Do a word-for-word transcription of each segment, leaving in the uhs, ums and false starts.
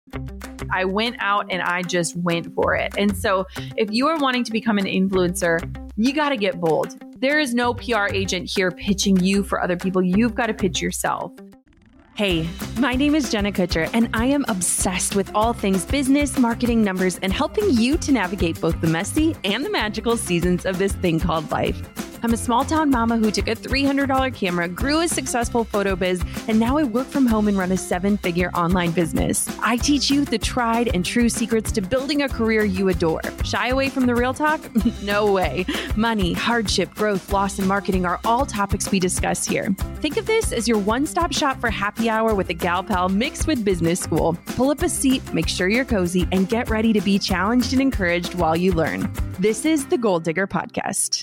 I went out and I just went for it. And so if you are wanting to become an influencer, you got to get bold. There is no P R agent here pitching you for other people. You've got to pitch yourself. Hey, my name is Jenna Kutcher, and I am obsessed with all things business, marketing, numbers, and helping you to navigate both the messy and the magical seasons of this thing called life. I'm a small town mama who took a three hundred dollars camera, grew a successful photo biz, and now I work from home and run a seven-figure online business. I teach you the tried and true secrets to building a career you adore. Shy away from the real talk? No way. Money, hardship, growth, loss, and marketing are all topics we discuss here. Think of this as your one-stop shop for happy hour with a gal pal mixed with business school. Pull up a seat, make sure you're cozy, and get ready to be challenged and encouraged while you learn. This is the Goal Digger Podcast.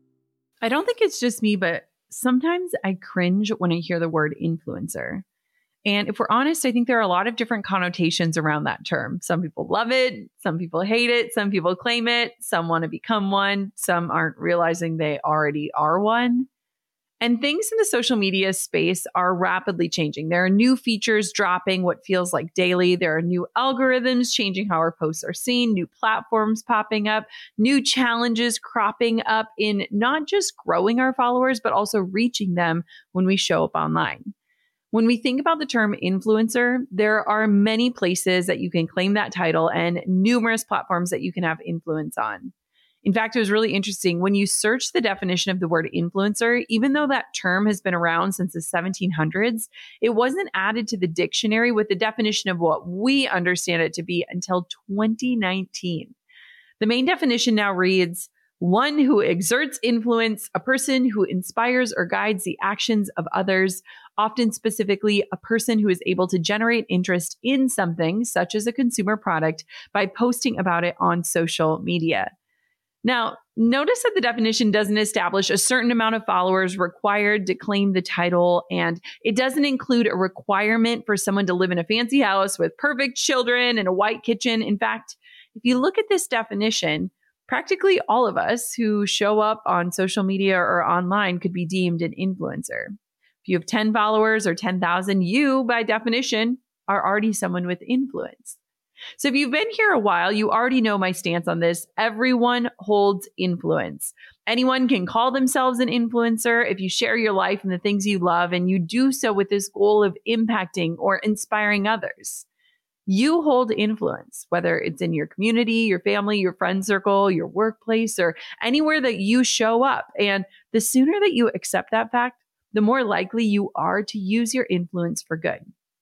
I don't think it's just me, but sometimes I cringe when I hear the word influencer. And if we're honest, I think there are a lot of different connotations around that term. Some people love it. Some people hate it. Some people claim it. Some want to become one. Some aren't realizing they already are one. And things in the social media space are rapidly changing. There are new features dropping what feels like daily. There are new algorithms changing how our posts are seen, new platforms popping up, new challenges cropping up in not just growing our followers, but also reaching them when we show up online. When we think about the term influencer, there are many places that you can claim that title and numerous platforms that you can have influence on. In fact, it was really interesting when you search the definition of the word influencer, even though that term has been around since the seventeen hundreds, it wasn't added to the dictionary with the definition of what we understand it to be until twenty nineteen. The main definition now reads, one who exerts influence, a person who inspires or guides the actions of others, often specifically a person who is able to generate interest in something, such as a consumer product, by posting about it on social media. Now, notice that the definition doesn't establish a certain amount of followers required to claim the title, and it doesn't include a requirement for someone to live in a fancy house with perfect children and a white kitchen. In fact, if you look at this definition, practically all of us who show up on social media or online could be deemed an influencer. If you have ten followers or ten thousand, you, by definition, are already someone with influence. So if you've been here a while, you already know my stance on this. Everyone holds influence. Anyone can call themselves an influencer if you share your life and the things you love, and you do so with this goal of impacting or inspiring others. You hold influence, whether it's in your community, your family, your friend circle, your workplace, or anywhere that you show up. And the sooner that you accept that fact, the more likely you are to use your influence for good.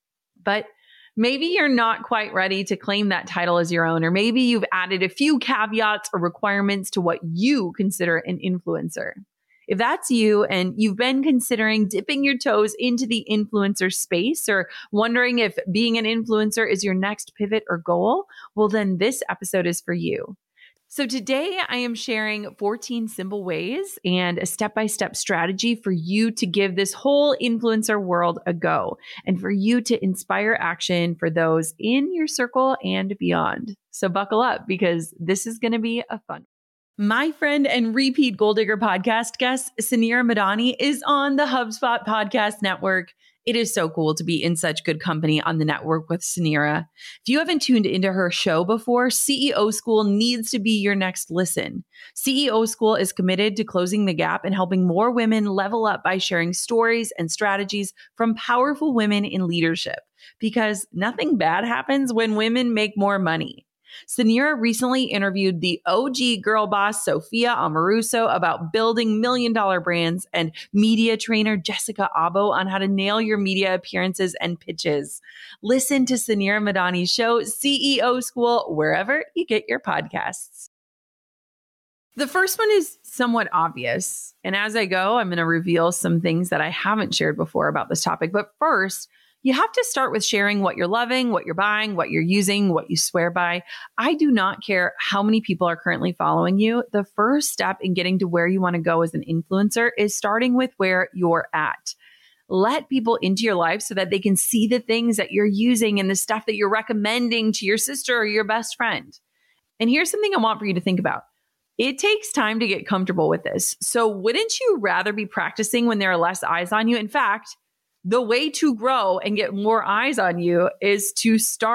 But maybe you're not quite ready to claim that title as your own, or maybe you've added a few caveats or requirements to what you consider an influencer. If that's you and you've been considering dipping your toes into the influencer space or wondering if being an influencer is your next pivot or goal, well, then this episode is for you. So today I am sharing fourteen simple ways and a step-by-step strategy for you to give this whole influencer world a go and for you to inspire action for those in your circle and beyond. So buckle up because this is going to be a fun. My friend and repeat Goal Digger podcast guest, Suneera Madhani, is on the HubSpot Podcast Network. It is so cool to be in such good company on the network with Suneera. If you haven't tuned into her show before, C E O School needs to be your next listen. C E O School is committed to closing the gap and helping more women level up by sharing stories and strategies from powerful women in leadership. Because nothing bad happens when women make more money. Suneera recently interviewed the O G girl boss, Sophia Amoruso, about building million dollar brands and media trainer Jessica Abo on how to nail your media appearances and pitches. Listen to Suneera Madhani's show, C E O School, wherever you get your podcasts. The first one is somewhat obvious. And as I go, I'm going to reveal some things that I haven't shared before about this topic. But first, you have to start with sharing what you're loving, what you're buying, what you're using, what you swear by. I do not care how many people are currently following you. The first step in getting to where you want to go as an influencer is starting with where you're at. Let people into your life so that they can see the things that you're using and the stuff that you're recommending to your sister or your best friend. And here's something I want for you to think about. It takes time to get comfortable with this. So wouldn't you rather be practicing when there are less eyes on you? In fact, the way to grow and get more eyes on you is to start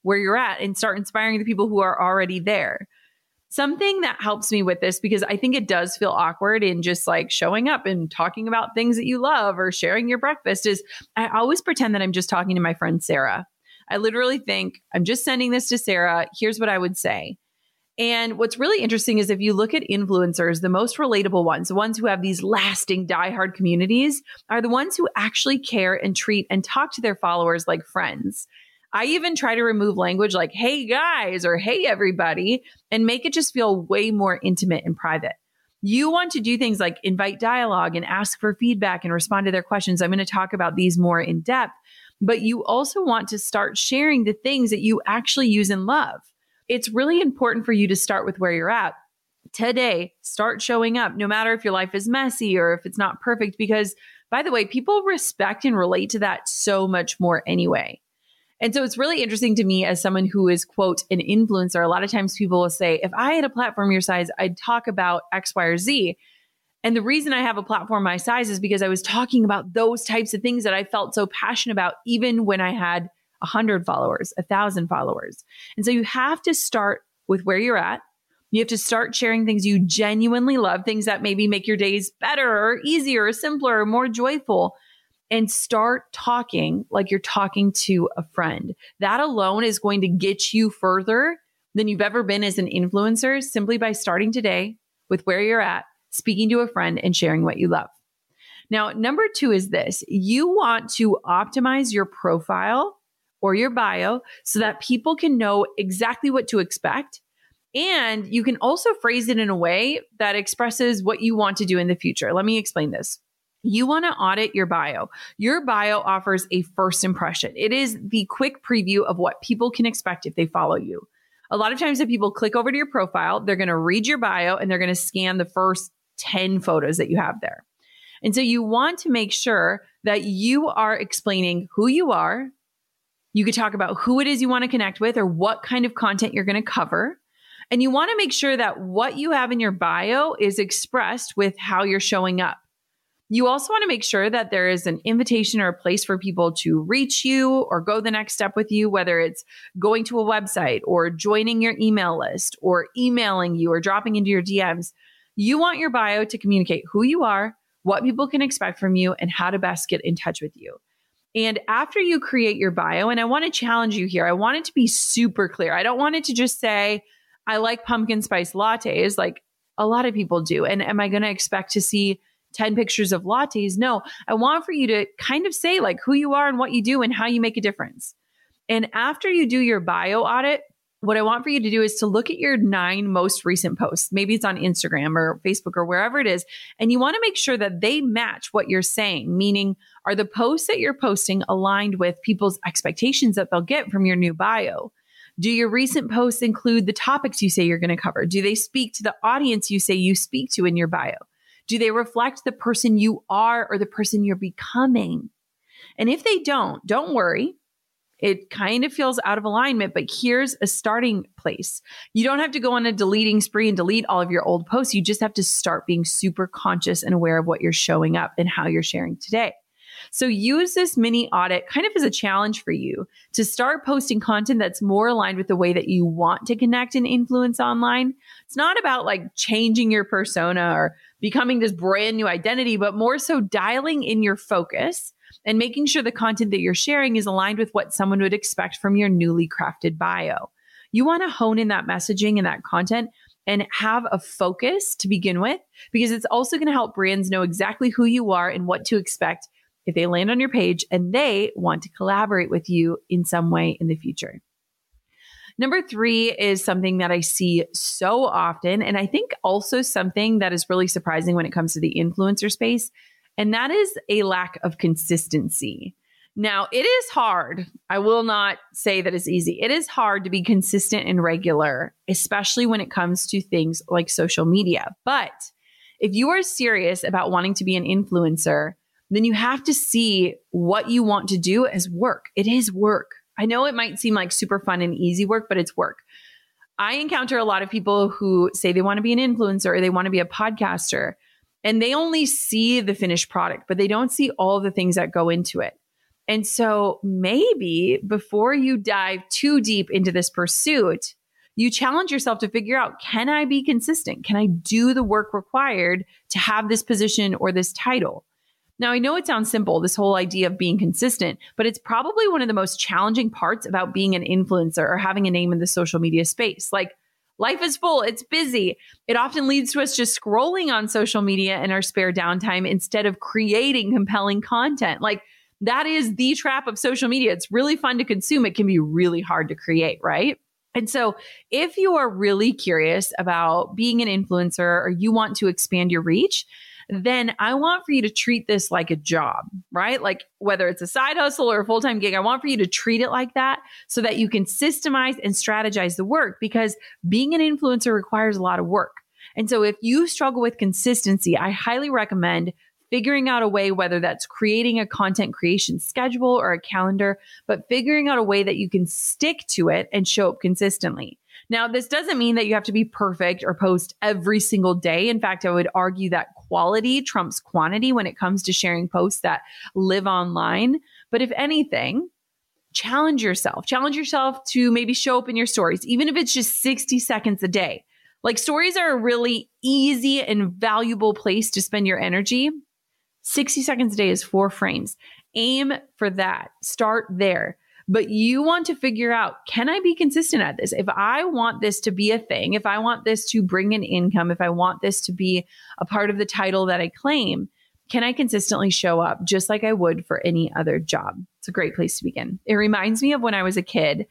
where you're at and start inspiring the people who are already there. Something that helps me with this, because I think it does feel awkward in just like showing up and talking about things that you love or sharing your breakfast, is I always pretend that I'm just talking to my friend Sarah. I literally think I'm just sending this to Sarah. Here's what I would say. And what's really interesting is if you look at influencers, the most relatable ones, the ones who have these lasting diehard communities, are the ones who actually care and treat and talk to their followers like friends. I even try to remove language like, hey guys, or hey everybody, and make it just feel way more intimate and private. You want to do things like invite dialogue and ask for feedback and respond to their questions. I'm going to talk about these more in depth, but you also want to start sharing the things that you actually use and love. It's really important for you to start with where you're at today. Start showing up, no matter if your life is messy or if it's not perfect, because by the way, people respect and relate to that so much more anyway. And so it's really interesting to me as someone who is, quote, an influencer. A lot of times people will say, if I had a platform your size, I'd talk about X, Y, or Z. And the reason I have a platform my size is because I was talking about those types of things that I felt so passionate about, even when I had a hundred followers, a thousand followers. And so you have to start with where you're at. You have to start sharing things you genuinely love, things that maybe make your days better or easier or simpler or more joyful, and start talking like you're talking to a friend. That alone is going to get you further than you've ever been as an influencer, simply by starting today with where you're at, speaking to a friend, and sharing what you love. Now, number two is this. You want to optimize your profile or your bio so that people can know exactly what to expect. And you can also phrase it in a way that expresses what you want to do in the future. Let me explain this. You want to audit your bio. Your bio offers a first impression. It is the quick preview of what people can expect if they follow you. A lot of times if people click over to your profile, they're going to read your bio and they're going to scan the first ten photos that you have there. And so you want to make sure that you are explaining who you are. You could talk about who it is you want to connect with or what kind of content you're going to cover. And you want to make sure that what you have in your bio is expressed with how you're showing up. You also want to make sure that there is an invitation or a place for people to reach you or go the next step with you, whether it's going to a website or joining your email list or emailing you or dropping into your D Ms. You want your bio to communicate who you are, what people can expect from you, and how to best get in touch with you. And after you create your bio, and I want to challenge you here, I want it to be super clear. I don't want it to just say, I like pumpkin spice lattes, like a lot of people do. And am I going to expect to see ten pictures of lattes? No, I want for you to kind of say like who you are and what you do and how you make a difference. And after you do your bio audit, what I want for you to do is to look at your nine most recent posts. Maybe it's on Instagram or Facebook or wherever it is. And you want to make sure that they match what you're saying, meaning are the posts that you're posting aligned with people's expectations that they'll get from your new bio? Do your recent posts include the topics you say you're going to cover? Do they speak to the audience you say you speak to in your bio? Do they reflect the person you are or the person you're becoming? And if they don't, don't worry. It kind of feels out of alignment, but here's a starting place. You don't have to go on a deleting spree and delete all of your old posts. You just have to start being super conscious and aware of what you're showing up and how you're sharing today. So use this mini audit kind of as a challenge for you to start posting content that's more aligned with the way that you want to connect and influence online. It's not about like changing your persona or becoming this brand new identity, but more so dialing in your focus and making sure the content that you're sharing is aligned with what someone would expect from your newly crafted bio. You want to hone in that messaging and that content and have a focus to begin with, because it's also going to help brands know exactly who you are and what to expect if they land on your page and they want to collaborate with you in some way in the future. Number three is something that I see so often, and I think also something that is really surprising when it comes to the influencer space, and that is a lack of consistency. Now, it is hard. I will not say that it's easy. It is hard to be consistent and regular, especially when it comes to things like social media. But if you are serious about wanting to be an influencer, then you have to see what you want to do as work. It is work. I know it might seem like super fun and easy work, but it's work. I encounter a lot of people who say they want to be an influencer or they want to be a podcaster, and they only see the finished product, but they don't see all the things that go into it. And so maybe before you dive too deep into this pursuit, you challenge yourself to figure out, can I be consistent? Can I do the work required to have this position or this title? Now, I know it sounds simple, this whole idea of being consistent, but it's probably one of the most challenging parts about being an influencer or having a name in the social media space. Like, life is full, it's busy. It often leads to us just scrolling on social media in our spare downtime instead of creating compelling content. Like, that is the trap of social media. It's really fun to consume. It can be really hard to create, right? And so if you are really curious about being an influencer or you want to expand your reach, then I want for you to treat this like a job, right? Like whether it's a side hustle or a full-time gig, I want for you to treat it like that so that you can systemize and strategize the work, because being an influencer requires a lot of work. And so if you struggle with consistency, I highly recommend figuring out a way, whether that's creating a content creation schedule or a calendar, but figuring out a way that you can stick to it and show up consistently. Now, this doesn't mean that you have to be perfect or post every single day. In fact, I would argue that quality trumps quantity when it comes to sharing posts that live online. But if anything, challenge yourself. Challenge yourself to maybe show up in your stories, even if it's just sixty seconds a day. Like, stories are a really easy and valuable place to spend your energy. sixty seconds a day is four frames. Aim for that. Start there. But you want to figure out, can I be consistent at this? If I want this to be a thing, if I want this to bring in income, if I want this to be a part of the title that I claim, can I consistently show up just like I would for any other job? It's a great place to begin. It reminds me of when I was a kid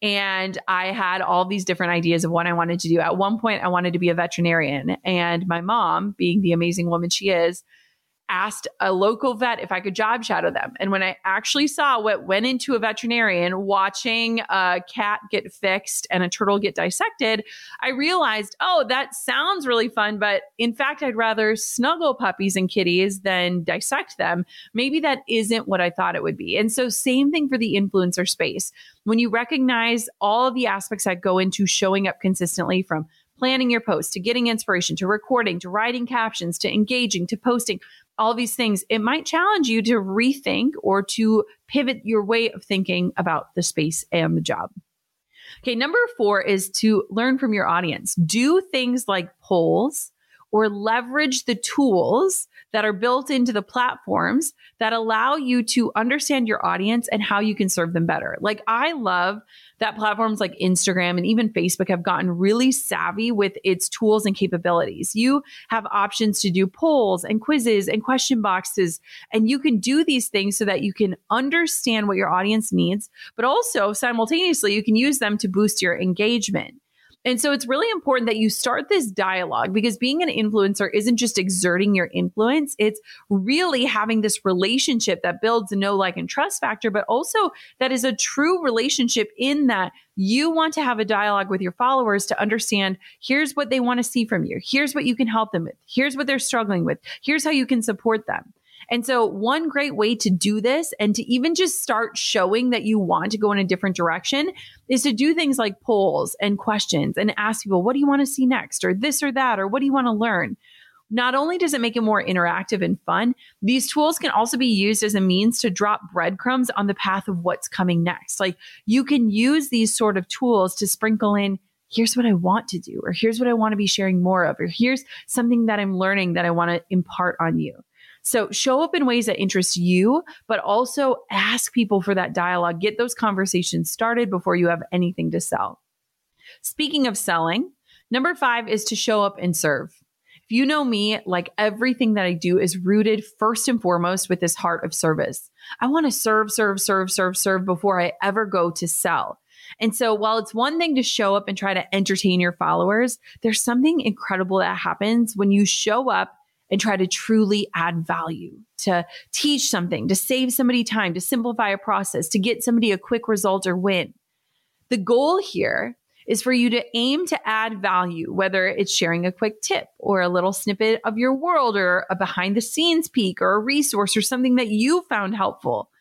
and I had all these different ideas of what I wanted to do. At one point, I wanted to be a veterinarian, and my mom, being the amazing woman she is, asked a local vet if I could job shadow them. And when I actually saw what went into a veterinarian watching a cat get fixed and a turtle get dissected, I realized, oh, that sounds really fun, but in fact, I'd rather snuggle puppies and kitties than dissect them. Maybe that isn't what I thought it would be. And so same thing for the influencer space. When you recognize all of the aspects that go into showing up consistently, from planning your post to getting inspiration to recording to writing captions to engaging to posting, all these things, it might challenge you to rethink or to pivot your way of thinking about the space and the job. Okay, number four is to learn from your audience. Do things like polls or leverage the tools that are built into the platforms that allow you to understand your audience and how you can serve them better. Like, I love that platforms like Instagram and even Facebook have gotten really savvy with its tools and capabilities. You have options to do polls and quizzes and question boxes, and you can do these things so that you can understand what your audience needs, but also simultaneously you can use them to boost your engagement. And so it's really important that you start this dialogue, because being an influencer isn't just exerting your influence. It's really having this relationship that builds a know, like, and trust factor, but also that is a true relationship in that you want to have a dialogue with your followers to understand, here's what they want to see from you. Here's what you can help them with. Here's what they're struggling with. Here's how you can support them. And so one great way to do this, and to even just start showing that you want to go in a different direction, is to do things like polls and questions and ask people, what do you want to see next? Or this or that, or what do you want to learn? Not only does it make it more interactive and fun, these tools can also be used as a means to drop breadcrumbs on the path of what's coming next. Like, you can use these sort of tools to sprinkle in, here's what I want to do, or here's what I want to be sharing more of, or here's something that I'm learning that I want to impart on you. So show up in ways that interest you, but also ask people for that dialogue. Get those conversations started before you have anything to sell. Speaking of selling, number five is to show up and serve. If you know me, like, everything that I do is rooted first and foremost with this heart of service. I want to serve, serve, serve, serve, serve before I ever go to sell. And so while it's one thing to show up and try to entertain your followers, there's something incredible that happens when you show up and try to truly add value, to teach something, to save somebody time, to simplify a process, to get somebody a quick result or win. The goal here is for you to aim to add value, whether it's sharing a quick tip or a little snippet of your world or a behind the scenes peek or a resource or something that you found helpful.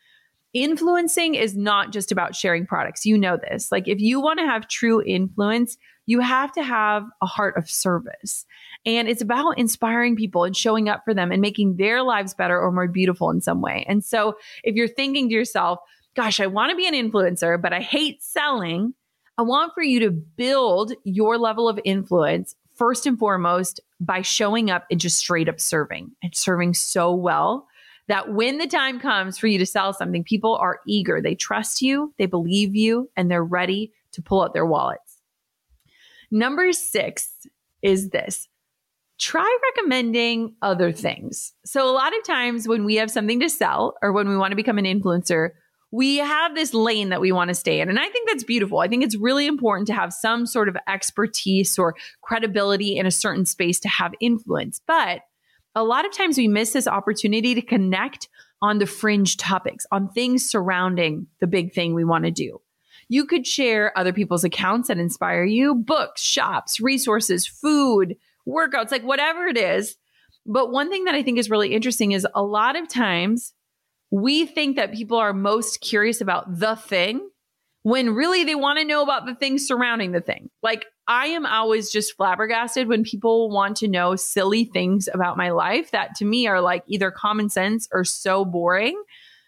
Influencing is not just about sharing products. You know this. Like if you want to have true influence, you have to have a heart of service. And it's about inspiring people and showing up for them and making their lives better or more beautiful in some way. And so if you're thinking to yourself, gosh, I want to be an influencer, but I hate selling, I want for you to build your level of influence first and foremost by showing up and just straight up serving and serving so well that when the time comes for you to sell something, people are eager. They trust you, they believe you, and they're ready to pull out their wallets. Number six is this. Try recommending other things. So a lot of times when we have something to sell or when we want to become an influencer, we have this lane that we want to stay in. And I think that's beautiful. I think it's really important to have some sort of expertise or credibility in a certain space to have influence. But a lot of times we miss this opportunity to connect on the fringe topics, on things surrounding the big thing we want to do. You could share other people's accounts that inspire you, books, shops, resources, food, workouts, like whatever it is. But one thing that I think is really interesting is a lot of times we think that people are most curious about the thing when really they want to know about the things surrounding the thing. Like I am always just flabbergasted when people want to know silly things about my life that to me are like either common sense or so boring,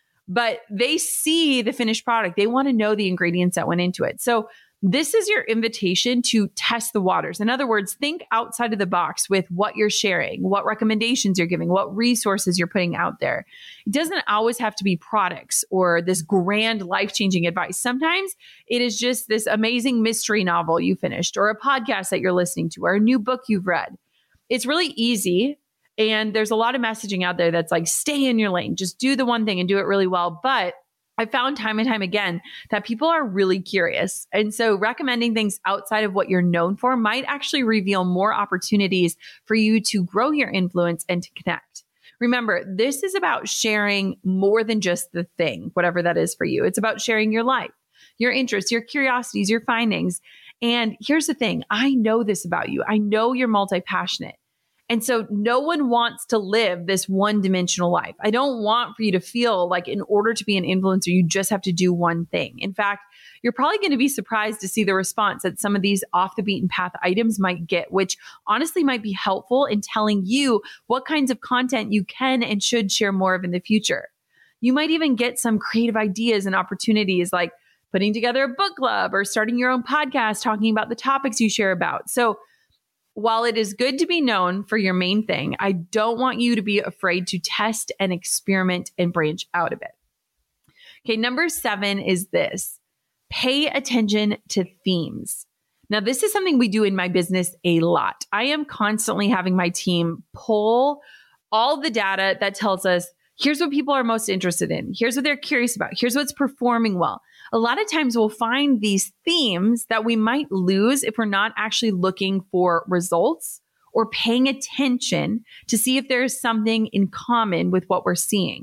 but they see the finished product. They want to know the ingredients that went into it. So this is your invitation to test the waters. In other words, think outside of the box with what you're sharing, what recommendations you're giving, what resources you're putting out there. It doesn't always have to be products or this grand life-changing advice. Sometimes it is just this amazing mystery novel you finished or a podcast that you're listening to or a new book you've read. It's really easy. And there's a lot of messaging out there that's like, stay in your lane, just do the one thing and do it really well. But I found time and time again that people are really curious. And so recommending things outside of what you're known for might actually reveal more opportunities for you to grow your influence and to connect. Remember, this is about sharing more than just the thing, whatever that is for you. It's about sharing your life, your interests, your curiosities, your findings. And here's the thing. I know this about you. I know you're multi-passionate. And so no one wants to live this one-dimensional life. I don't want for you to feel like in order to be an influencer, you just have to do one thing. In fact, you're probably going to be surprised to see the response that some of these off the beaten path items might get, which honestly might be helpful in telling you what kinds of content you can and should share more of in the future. You might even get some creative ideas and opportunities like putting together a book club or starting your own podcast talking about the topics you share about. So while it is good to be known for your main thing, I don't want you to be afraid to test and experiment and branch out of it. Okay, number seven is this. Pay attention to themes. Now, this is something we do in my business a lot. I am constantly having my team pull all the data that tells us, here's what people are most interested in. Here's what they're curious about. Here's what's performing well. A lot of times we'll find these themes that we might lose if we're not actually looking for results or paying attention to see if there's something in common with what we're seeing.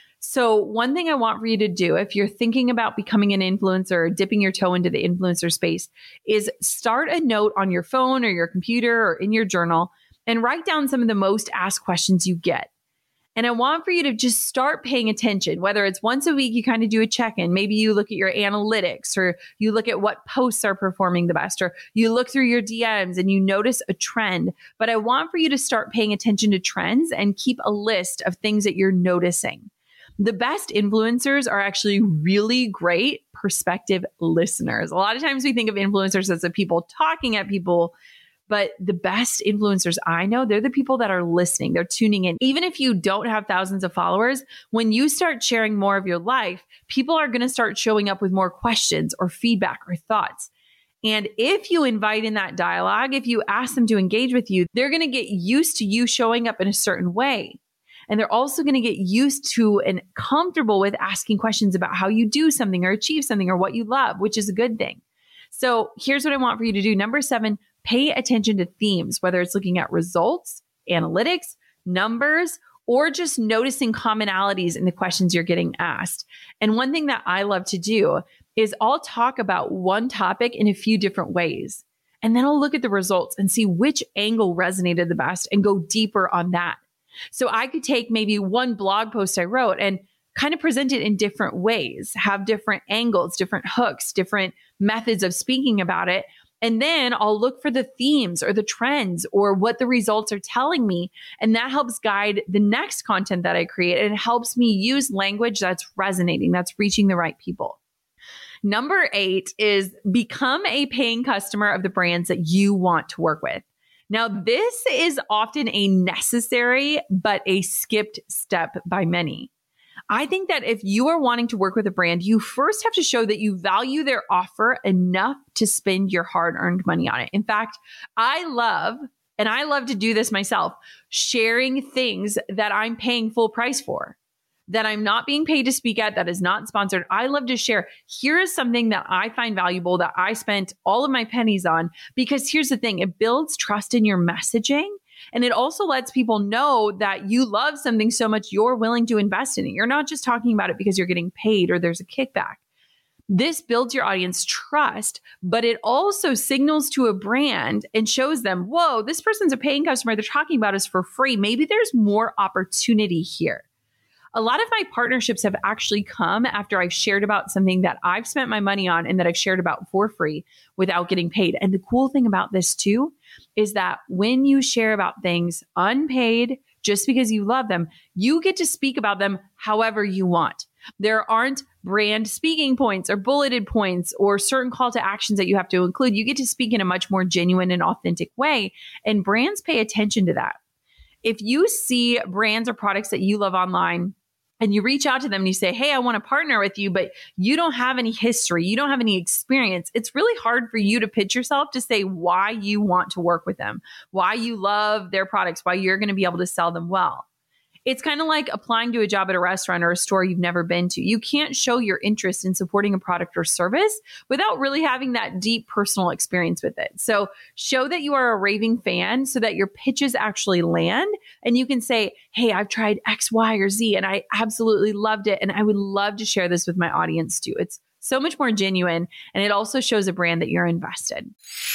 So one thing I want for you to do if you're thinking about becoming an influencer or dipping your toe into the influencer space is start a note on your phone or your computer or in your journal and write down some of the most asked questions you get. And I want for you to just start paying attention, whether it's once a week, you kind of do a check-in. Maybe you look at your analytics or you look at what posts are performing the best, or you look through your D Ms and you notice a trend. But I want for you to start paying attention to trends and keep a list of things that you're noticing. The best influencers are actually really great perspective listeners. A lot of times we think of influencers as the people talking at people, but the best influencers I know, they're the people that are listening. They're tuning in. Even if you don't have thousands of followers, when you start sharing more of your life, people are going to start showing up with more questions or feedback or thoughts. And if you invite in that dialogue, if you ask them to engage with you, they're going to get used to you showing up in a certain way. And they're also going to get used to and comfortable with asking questions about how you do something or achieve something or what you love, which is a good thing. So here's what I want for you to do. Number seven, pay attention to themes, whether it's looking at results, analytics, numbers, or just noticing commonalities in the questions you're getting asked. And one thing that I love to do is I'll talk about one topic in a few different ways. And then I'll look at the results and see which angle resonated the best and go deeper on that. So I could take maybe one blog post I wrote and kind of present it in different ways, have different angles, different hooks, different methods of speaking about it. And then I'll look for the themes or the trends or what the results are telling me. And that helps guide the next content that I create. And it helps me use language that's resonating, that's reaching the right people. Number eight is become a paying customer of the brands that you want to work with. Now, this is often a necessary, but a skipped step by many. I think that if you are wanting to work with a brand, you first have to show that you value their offer enough to spend your hard-earned money on it. In fact, I love, and I love to do this myself, sharing things that I'm paying full price for, that I'm not being paid to speak at, that is not sponsored. I love to share. Here is something that I find valuable that I spent all of my pennies on, because here's the thing, it builds trust in your messaging. And it also lets people know that you love something so much you're willing to invest in it. You're not just talking about it because you're getting paid or there's a kickback. This builds your audience trust, but it also signals to a brand and shows them, whoa, this person's a paying customer. They're talking about us for free. Maybe there's more opportunity here. A lot of my partnerships have actually come after I've shared about something that I've spent my money on and that I've shared about for free without getting paid. And the cool thing about this too is that when you share about things unpaid, just because you love them, you get to speak about them however you want. There aren't brand speaking points or bulleted points or certain call to actions that you have to include. You get to speak in a much more genuine and authentic way. And brands pay attention to that. If you see brands or products that you love online, and you reach out to them and you say, hey, I want to partner with you, but you don't have any history, you don't have any experience, it's really hard for you to pitch yourself to say why you want to work with them, why you love their products, why you're going to be able to sell them well. It's kind of like applying to a job at a restaurant or a store you've never been to. You can't show your interest in supporting a product or service without really having that deep personal experience with it. So show that you are a raving fan so that your pitches actually land and you can say, hey, I've tried X, Y, or Z and I absolutely loved it. And I would love to share this with my audience too. It's so much more genuine. And it also shows a brand that you're invested.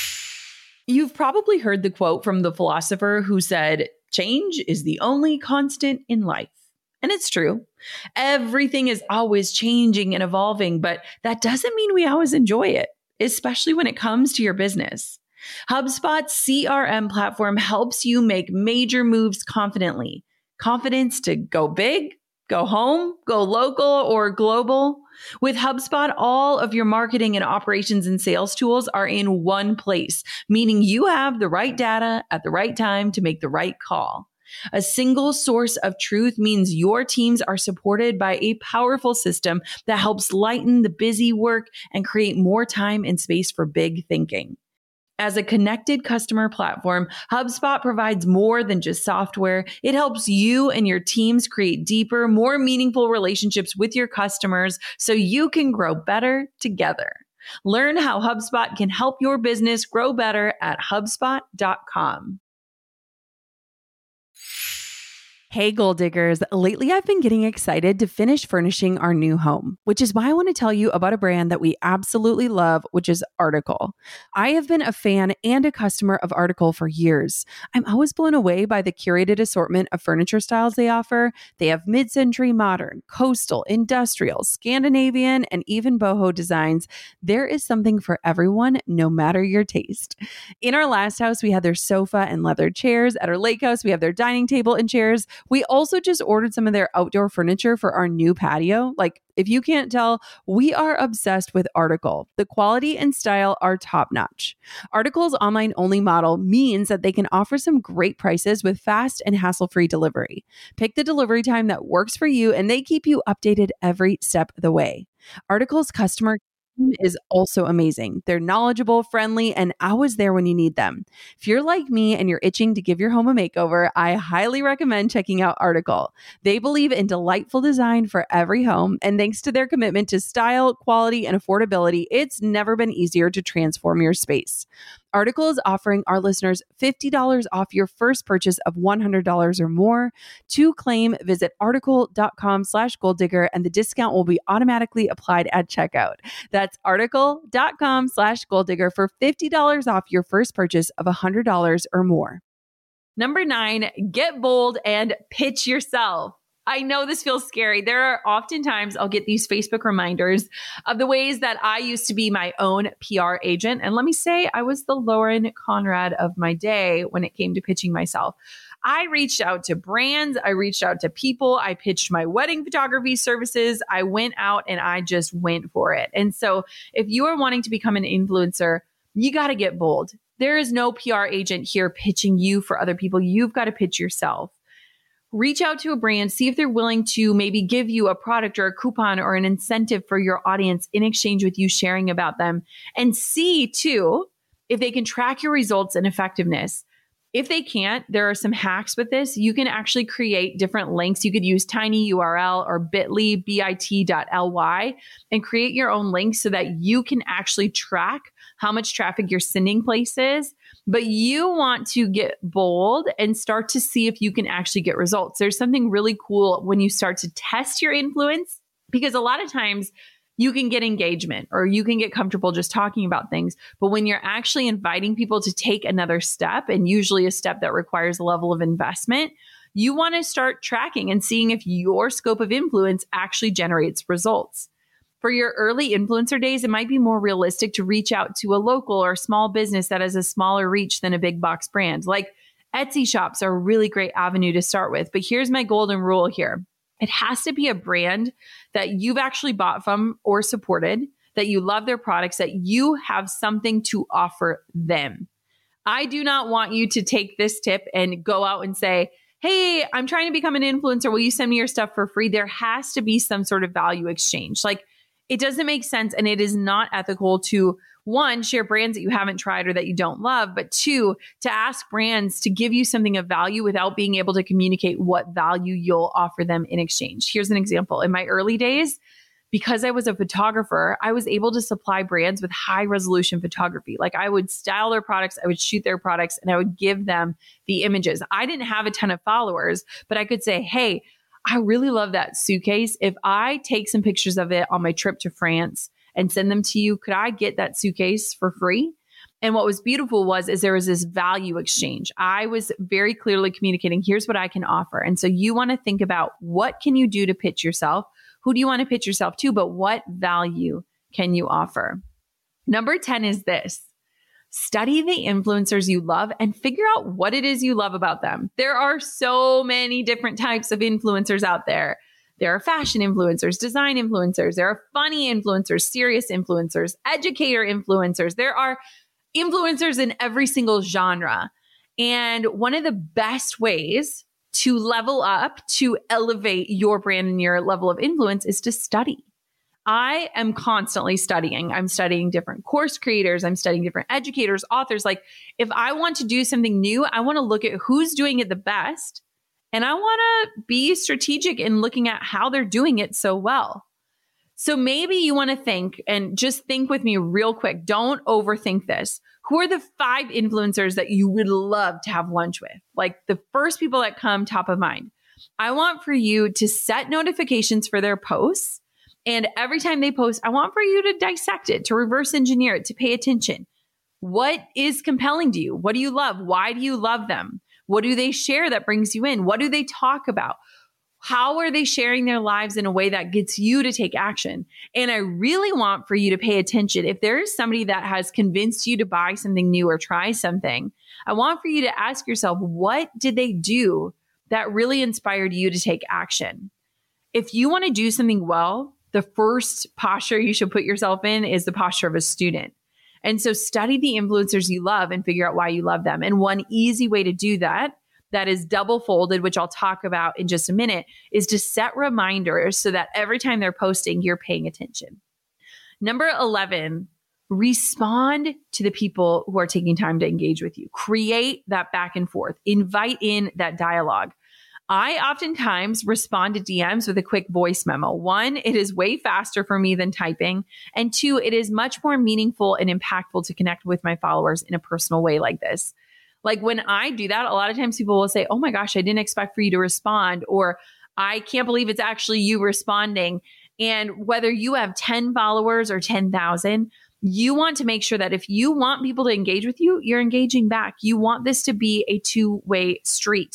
You've probably heard the quote from the philosopher who said, change is the only constant in life. And it's true. Everything is always changing and evolving, but that doesn't mean we always enjoy it, especially when it comes to your business. HubSpot's C R M platform helps you make major moves confidently. Confidence to go big, go home, go local, or global. With HubSpot, all of your marketing and operations and sales tools are in one place, meaning you have the right data at the right time to make the right call. A single source of truth means your teams are supported by a powerful system that helps lighten the busy work and create more time and space for big thinking. As a connected customer platform, HubSpot provides more than just software. It helps you and your teams create deeper, more meaningful relationships with your customers so you can grow better together. Learn how HubSpot can help your business grow better at HubSpot dot com. Hey, Goal Diggers. Lately, I've been getting excited to finish furnishing our new home, which is why I want to tell you about a brand that we absolutely love, which is Article. I have been a fan and a customer of Article for years. I'm always blown away by the curated assortment of furniture styles they offer. They have mid-century modern, coastal, industrial, Scandinavian, and even boho designs. There is something for everyone, no matter your taste. In our last house, we had their sofa and leather chairs. At our lake house, we have their dining table and chairs. We also just ordered some of their outdoor furniture for our new patio. Like, if you can't tell, we are obsessed with Article. The quality and style are top-notch. Article's online-only model means that they can offer some great prices with fast and hassle-free delivery. Pick the delivery time that works for you, and they keep you updated every step of the way. Article's customer is also amazing. They're knowledgeable, friendly, and always there when you need them. If you're like me and you're itching to give your home a makeover, I highly recommend checking out Article. They believe in delightful design for every home, and thanks to their commitment to style, quality, and affordability, it's never been easier to transform your space. Article is offering our listeners fifty dollars off your first purchase of one hundred dollars or more. To claim, visit article.com slash goal digger and the discount will be automatically applied at checkout. That's article.com slash goal digger for fifty dollars off your first purchase of one hundred dollars or more. Number nine, get bold and pitch yourself. I know this feels scary. There are oftentimes I'll get these Facebook reminders of the ways that I used to be my own P R agent. And let me say, I was the Lauren Conrad of my day when it came to pitching myself. I reached out to brands. I reached out to people. I pitched my wedding photography services. I went out and I just went for it. And so if you are wanting to become an influencer, you got to get bold. There is no P R agent here pitching you for other people. You've got to pitch yourself. Reach out to a brand, see if they're willing to maybe give you a product or a coupon or an incentive for your audience in exchange with you sharing about them. And see too, if they can track your results and effectiveness. If they can't, there are some hacks with this. You can actually create different links. You could use tinyurl or bit.ly, bit.ly, and create your own links so that you can actually track how much traffic you're sending places. But you want to get bold and start to see if you can actually get results. There's something really cool when you start to test your influence, because a lot of times you can get engagement or you can get comfortable just talking about things. But when you're actually inviting people to take another step, and usually a step that requires a level of investment, you want to start tracking and seeing if your scope of influence actually generates results. For your early influencer days, it might be more realistic to reach out to a local or small business that has a smaller reach than a big box brand. Like Etsy shops are a really great avenue to start with. But here's my golden rule here. It has to be a brand that you've actually bought from or supported, that you love their products, that you have something to offer them. I do not want you to take this tip and go out and say, hey, I'm trying to become an influencer. Will you send me your stuff for free? There has to be some sort of value exchange. Like, it doesn't make sense, and it is not ethical to, one, share brands that you haven't tried or that you don't love, but two, to ask brands to give you something of value without being able to communicate what value you'll offer them in exchange. Here's an example. In my early days, because I was a photographer, I was able to supply brands with high resolution photography. Like, I would style their products, I would shoot their products, and I would give them the images. I didn't have a ton of followers, but I could say, hey, I really love that suitcase. If I take some pictures of it on my trip to France and send them to you, could I get that suitcase for free? And what was beautiful was, is there was this value exchange. I was very clearly communicating, here's what I can offer. And so you want to think about, what can you do to pitch yourself? Who do you want to pitch yourself to? But what value can you offer? Number ten is this. Study the influencers you love and figure out what it is you love about them. There are so many different types of influencers out there. There are fashion influencers, design influencers. There are funny influencers, serious influencers, educator influencers. There are influencers in every single genre. And one of the best ways to level up, to elevate your brand and your level of influence, is to study. I am constantly studying. I'm studying different course creators. I'm studying different educators, authors. Like, if I want to do something new, I want to look at who's doing it the best. And I want to be strategic in looking at how they're doing it so well. So maybe you want to think, and just think with me real quick. Don't overthink this. Who are the five influencers that you would love to have lunch with? Like, the first people that come top of mind. I want for you to set notifications for their posts. And every time they post, I want for you to dissect it, to reverse engineer it, to pay attention. What is compelling to you? What do you love? Why do you love them? What do they share that brings you in? What do they talk about? How are they sharing their lives in a way that gets you to take action? And I really want for you to pay attention. If there is somebody that has convinced you to buy something new or try something, I want for you to ask yourself, what did they do that really inspired you to take action? If you want to do something well, the first posture you should put yourself in is the posture of a student. And so study the influencers you love and figure out why you love them. And one easy way to do that, that is double folded, which I'll talk about in just a minute, is to set reminders so that every time they're posting, you're paying attention. Number eleven, respond to the people who are taking time to engage with you. Create that back and forth. Invite in that dialogue. I oftentimes respond to D Ms with a quick voice memo. One, it is way faster for me than typing. And two, it is much more meaningful and impactful to connect with my followers in a personal way like this. Like, when I do that, a lot of times people will say, oh my gosh, I didn't expect for you to respond, or I can't believe it's actually you responding. And whether you have ten followers or ten thousand, you want to make sure that if you want people to engage with you, you're engaging back. You want this to be a two-way street.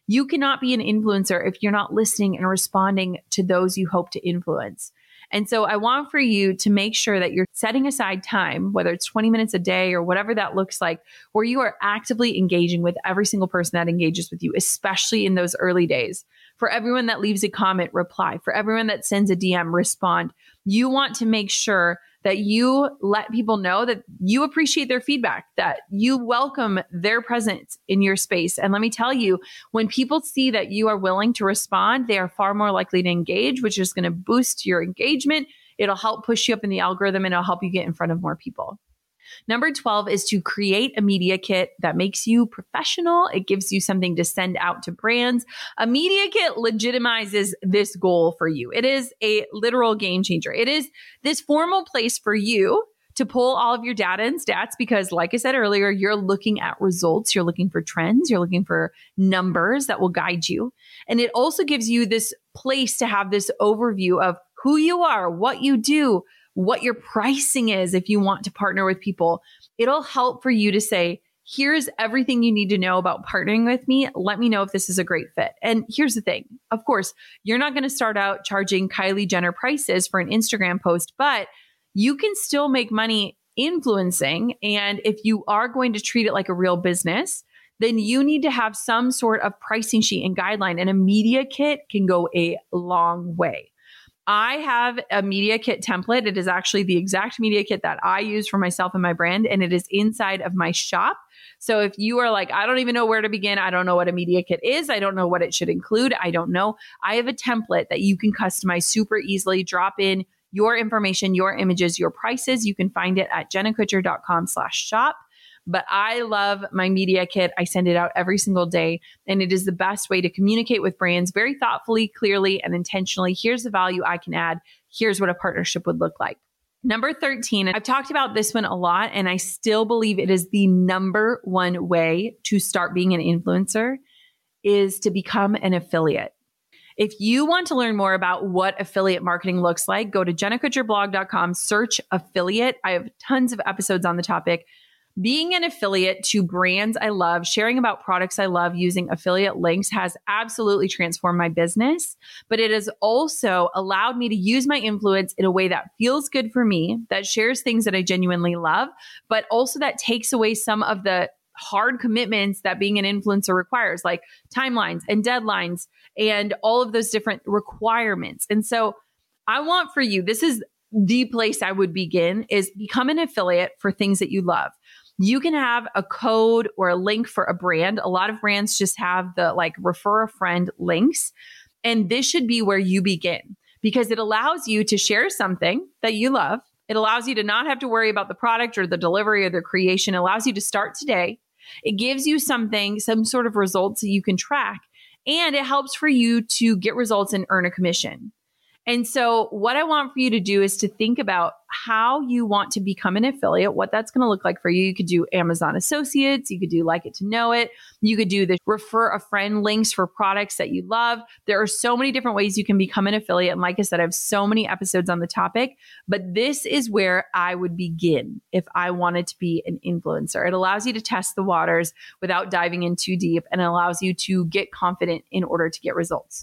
You cannot be an influencer if you're not listening and responding to those you hope to influence. And so I want for you to make sure that you're setting aside time, whether it's twenty minutes a day or whatever that looks like, where you are actively engaging with every single person that engages with you, especially in those early days. For everyone that leaves a comment, reply. For everyone that sends a D M, respond. You want to make sure that you let people know that you appreciate their feedback, that you welcome their presence in your space. And let me tell you, when people see that you are willing to respond, they are far more likely to engage, which is going to boost your engagement. It'll help push you up in the algorithm and it'll help you get in front of more people. Number twelve is to create a media kit that makes you professional. It gives you something to send out to brands. A media kit legitimizes this goal for you. It is a literal game changer. It is this formal place for you to pull all of your data and stats because, like I said earlier, you're looking at results. You're looking for trends. You're looking for numbers that will guide you. And it also gives you this place to have this overview of who you are, what you do, what your pricing is if you want to partner with people. It'll help for you to say, here's everything you need to know about partnering with me. Let me know if this is a great fit. And here's the thing. Of course, you're not going to start out charging Kylie Jenner prices for an Instagram post, but you can still make money influencing. And if you are going to treat it like a real business, then you need to have some sort of pricing sheet and guideline. And a media kit can go a long way. I have a media kit template. It is actually the exact media kit that I use for myself and my brand, and it is inside of my shop. So if you are like, I don't even know where to begin, I don't know what a media kit is, I don't know what it should include, I don't know, I have a template that you can customize super easily, drop in your information, your images, your prices. You can find it at jennakutcher.com slash shop. But I love my media kit. I send it out every single day, and it is the best way to communicate with brands very thoughtfully, clearly, and intentionally. Here's the value I can add. Here's what a partnership would look like. Number thirteen, I've talked about this one a lot, and I still believe it is the number one way to start being an influencer is to become an affiliate. If you want to learn more about what affiliate marketing looks like, go to jenna kutcher blog dot com, search affiliate. I have tons of episodes on the topic. Being an affiliate to brands I love, sharing about products I love using affiliate links has absolutely transformed my business, but it has also allowed me to use my influence in a way that feels good for me, that shares things that I genuinely love, but also that takes away some of the hard commitments that being an influencer requires, like timelines and deadlines and all of those different requirements. And so I want for you, this is the place I would begin, is become an affiliate for things that you love. You can have a code or a link for a brand. A lot of brands just have the like refer a friend links. And this should be where you begin because it allows you to share something that you love. It allows you to not have to worry about the product or the delivery or the creation. It allows you to start today. It gives you something, some sort of results that you can track. And it helps for you to get results and earn a commission. And so what I want for you to do is to think about how you want to become an affiliate, what that's going to look like for you. You could do Amazon Associates. You could do Like It to Know It. You could do the refer a friend links for products that you love. There are so many different ways you can become an affiliate. And like I said, I have so many episodes on the topic, but this is where I would begin if I wanted to be an influencer. It allows you to test the waters without diving in too deep, and it allows you to get confident in order to get results.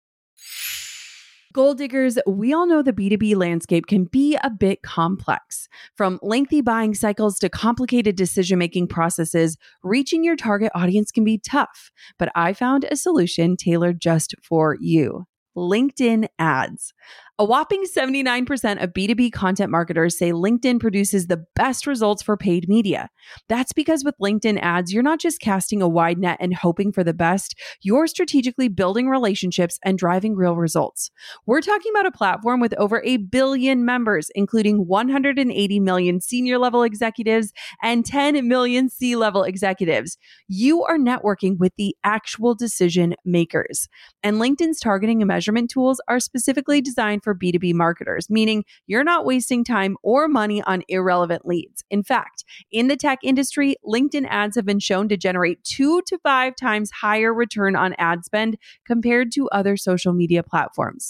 Goal diggers, we all know the B two B landscape can be a bit complex. From lengthy buying cycles to complicated decision-making processes, reaching your target audience can be tough. But I found a solution tailored just for you: LinkedIn ads. A whopping seventy-nine percent of B two B content marketers say LinkedIn produces the best results for paid media. That's because with LinkedIn ads, you're not just casting a wide net and hoping for the best, you're strategically building relationships and driving real results. We're talking about a platform with over a billion members, including one hundred eighty million senior level executives and ten million C-level executives. You are networking with the actual decision makers. And LinkedIn's targeting and measurement tools are specifically designed for for B two B marketers, meaning you're not wasting time or money on irrelevant leads. In fact, in the tech industry, LinkedIn ads have been shown to generate two to five times higher return on ad spend compared to other social media platforms.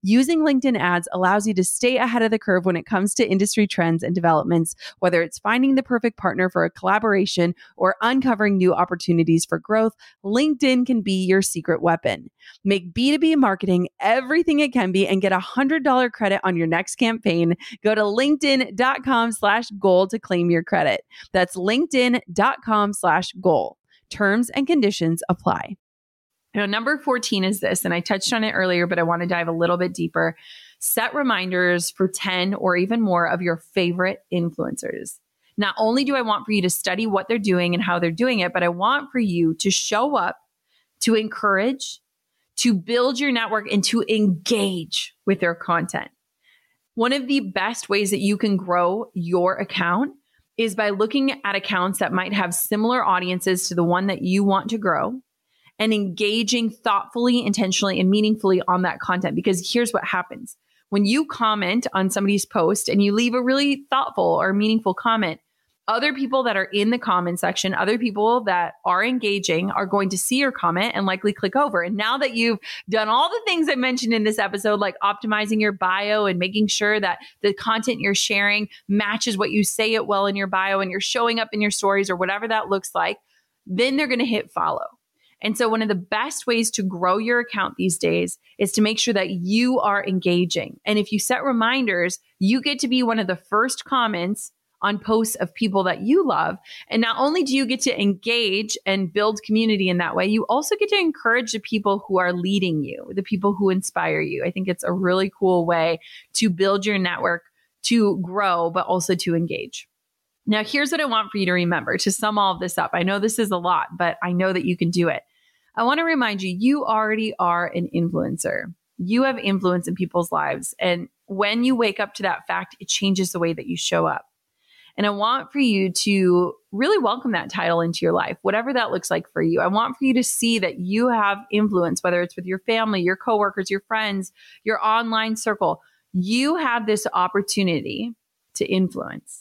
Using LinkedIn ads allows you to stay ahead of the curve when it comes to industry trends and developments, whether it's finding the perfect partner for a collaboration or uncovering new opportunities for growth. LinkedIn can be your secret weapon. Make B two B marketing everything it can be and get a one hundred dollars credit on your next campaign. Go to linkedin.com slash goal to claim your credit. That's linkedin.com slash goal. Terms and conditions apply. Now, number fourteen is this, and I touched on it earlier, but I want to dive a little bit deeper. Set reminders for ten or even more of your favorite influencers. Not only do I want for you to study what they're doing and how they're doing it, but I want for you to show up, to encourage, to build your network, and to engage with their content. One of the best ways that you can grow your account is by looking at accounts that might have similar audiences to the one that you want to grow and engaging thoughtfully, intentionally, and meaningfully on that content. Because here's what happens. When you comment on somebody's post and you leave a really thoughtful or meaningful comment, other people that are in the comment section, other people that are engaging are going to see your comment and likely click over. And now that you've done all the things I mentioned in this episode, like optimizing your bio and making sure that the content you're sharing matches what you say it well in your bio and you're showing up in your stories or whatever that looks like, then they're going to hit follow. And so one of the best ways to grow your account these days is to make sure that you are engaging. And if you set reminders, you get to be one of the first comments on posts of people that you love. And not only do you get to engage and build community in that way, you also get to encourage the people who are leading you, the people who inspire you. I think it's a really cool way to build your network, to grow, but also to engage. Now, here's what I want for you to remember to sum all of this up. I know this is a lot, but I know that you can do it. I want to remind you, you already are an influencer. You have influence in people's lives. And when you wake up to that fact, it changes the way that you show up. And I want for you to really welcome that title into your life, whatever that looks like for you. I want for you to see that you have influence, whether it's with your family, your coworkers, your friends, your online circle. You have this opportunity to influence.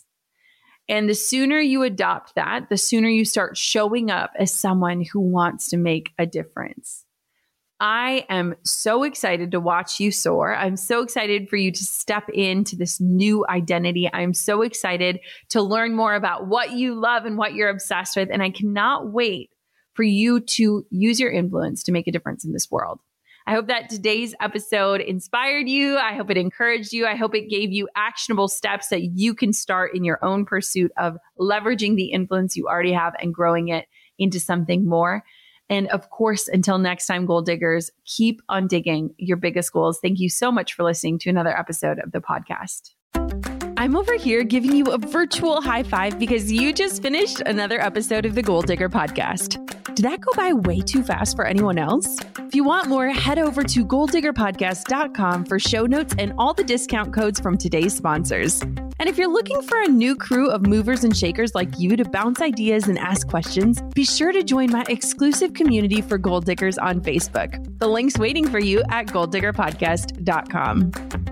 And the sooner you adopt that, the sooner you start showing up as someone who wants to make a difference. I am so excited to watch you soar. I'm so excited for you to step into this new identity. I'm so excited to learn more about what you love and what you're obsessed with. And I cannot wait for you to use your influence to make a difference in this world. I hope that today's episode inspired you. I hope it encouraged you. I hope it gave you actionable steps that you can start in your own pursuit of leveraging the influence you already have and growing it into something more. And of course, until next time, goal diggers, keep on digging your biggest goals. Thank you so much for listening to another episode of the podcast. I'm over here giving you a virtual high five because you just finished another episode of the Goal Digger podcast. Did that go by way too fast for anyone else? If you want more, head over to goal digger podcast dot com for show notes and all the discount codes from today's sponsors. And if you're looking for a new crew of movers and shakers like you to bounce ideas and ask questions, be sure to join my exclusive community for goal diggers on Facebook. The link's waiting for you at goal digger podcast dot com.